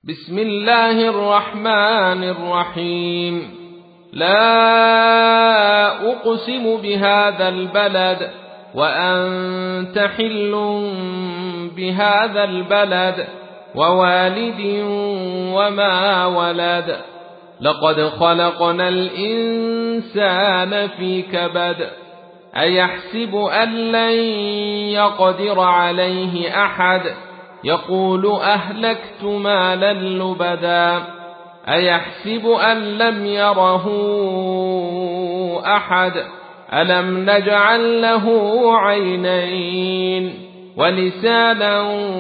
بسم الله الرحمن الرحيم. لا أقسم بهذا البلد وأنت حل بهذا البلد ووالد وما ولد. لقد خلقنا الإنسان في كبد. أيحسب أن لن يقدر عليه أحد يقول أهلكت مالا لبدا. أيحسب أن لم يره أحد ألم نجعل له عينين ولسانا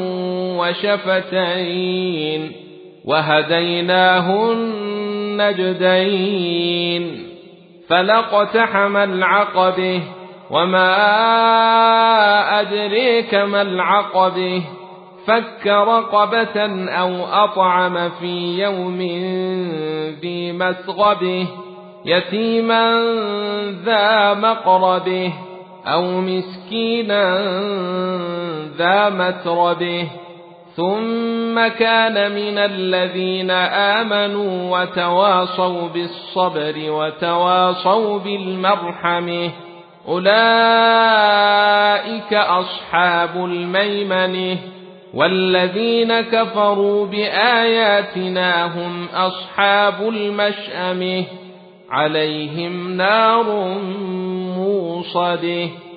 وشفتين وهديناه النجدين. فلاقتحم العقبة وما أدريك ما العقبة. فك رقبة أو أطعم في يوم ذي مسغبة يتيما ذا مقربة أو مسكينا ذا متربة. ثم كان من الذين آمنوا وتواصوا بالصبر وتواصوا بالمرحمة أولئك أصحاب الميمنة. والذين كفروا بآياتنا هم أصحاب المشأمة عليهم نار موصده.